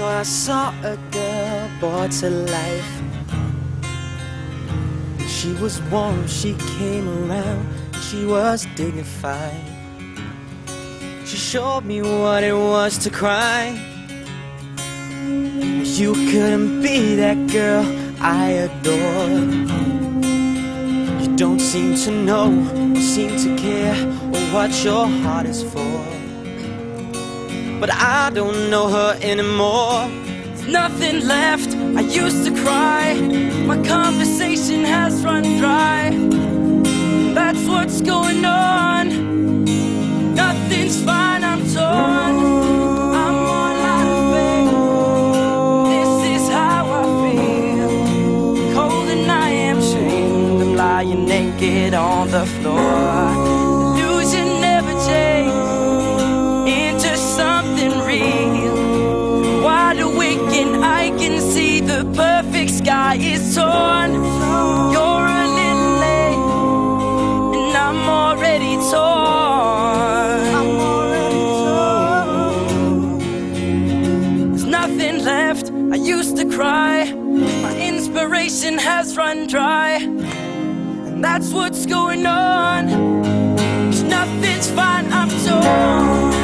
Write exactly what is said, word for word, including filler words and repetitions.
I saw a girl brought to life. She was warm, she came around, she was dignified. She showed me what it was to cry. You couldn't be that girl I adore. You don't seem to know, or seem to care, or what your heart is for. But I don't know her anymore. There's nothing left, I used to cry. My conversation has run dry. That's what's going on. Nothing's fine, I'm torn. I'm all out of faith. This is how I feel. Cold and I am shamed. I'm lying naked on the floor. Illusion never changed into something real. Wide awake and I can see the perfect sky is torn. You're a little late and I'm already torn. I'm already torn. There's nothing left, I used to cry. My inspiration has run dry. And that's what's going on. 'Cause nothing's fine, I'm torn.